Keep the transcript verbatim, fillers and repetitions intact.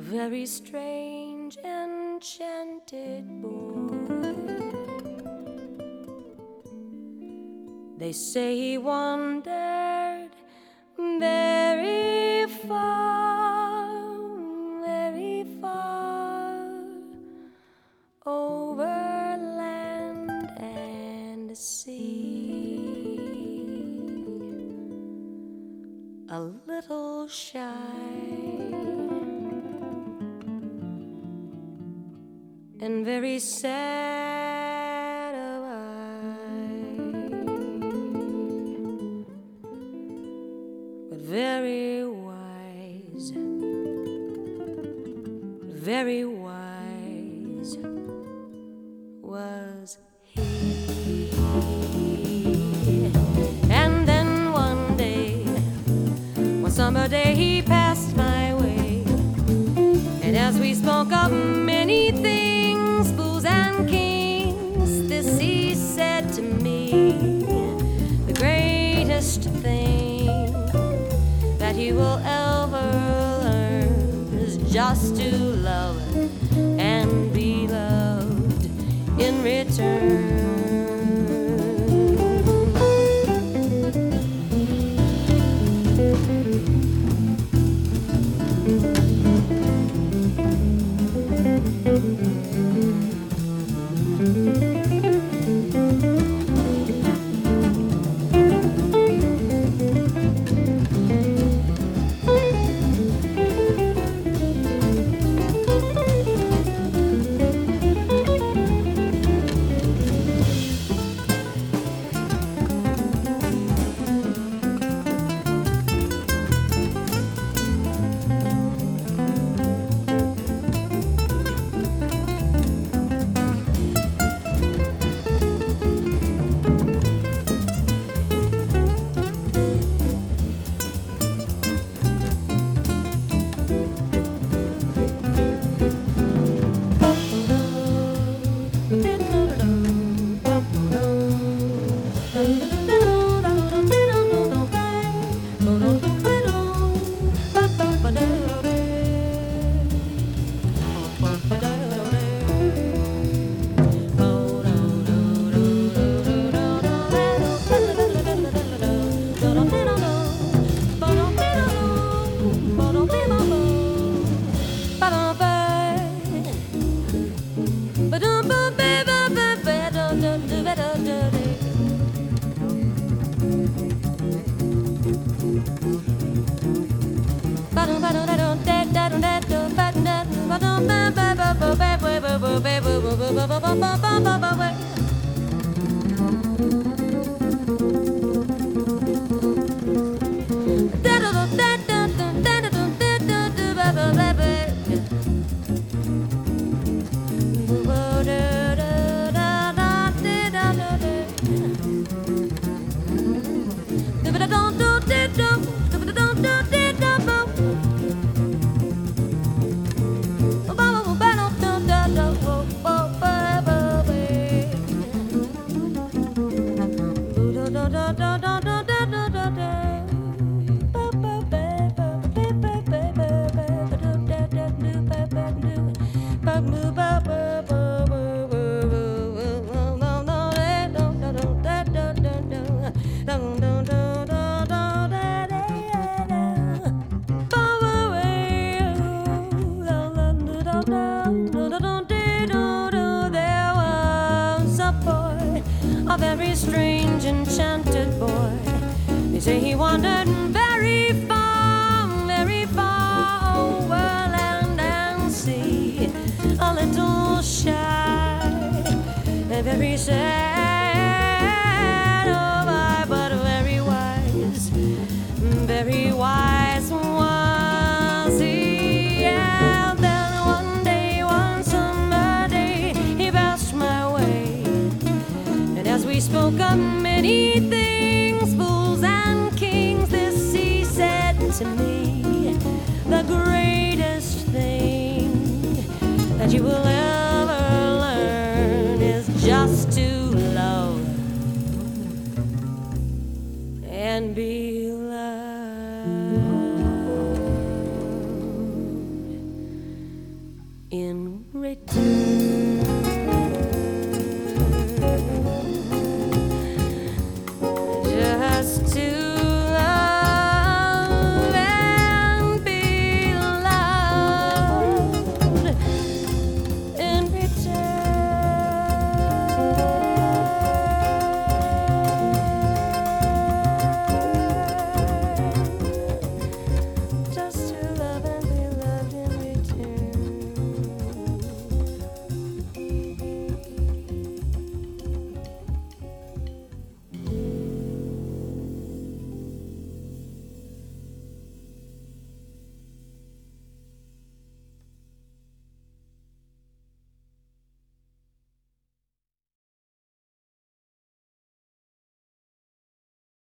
very strange, enchanted boy. They say he wandered very far, very far, over land and sea. A little shy and very sad of eye, but very wise, very wise was he. And then one day, one summer day, he passed my way, and as we spoke of many things, fools and kings, this he said to me: the greatest thing that you will ever learn is just to love and be loved in return. A very strange, enchanted boy. They say he wandered very far, very far, over land and sea. A little shy and very sad of eye, but very wise, very wise was he. And then one day, one summer day, he passed my way, and as we spoke of many things, fools and kings, this he said to me: the greatest thing that you will ever learn is just to love and be loved in return.